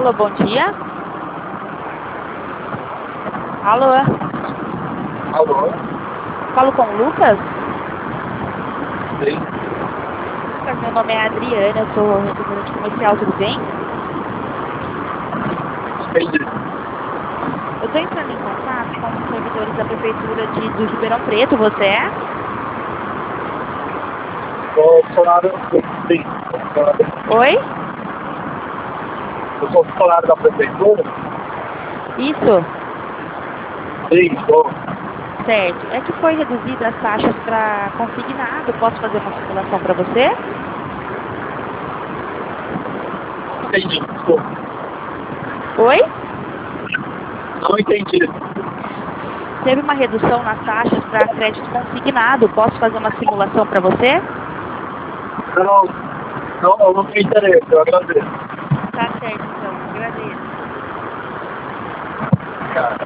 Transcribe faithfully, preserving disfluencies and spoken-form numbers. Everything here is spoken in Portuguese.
Alô, bom dia. Alô, Alô? falo com o Lucas? Sim. Lucas, meu nome é Adriana, eu sou representante comercial, tudo bem? Entendi. Eu estou entrando em contato com os servidores da Prefeitura de, de Ribeirão Preto, você é? Sou funcionário. Sim. Sou funcionário. Oi? Eu sou funcionário da prefeitura? Isso, Sim, sou. certo. É que foi reduzida as taxas para consignado, posso fazer uma simulação para você? Entendi. Desculpa. Oi? Não entendi. Teve uma redução nas taxas para crédito consignado, posso fazer uma simulação para você? Não, não, eu não tenho interesse, eu agradeço. Tá certo, então, agradeço. Cara.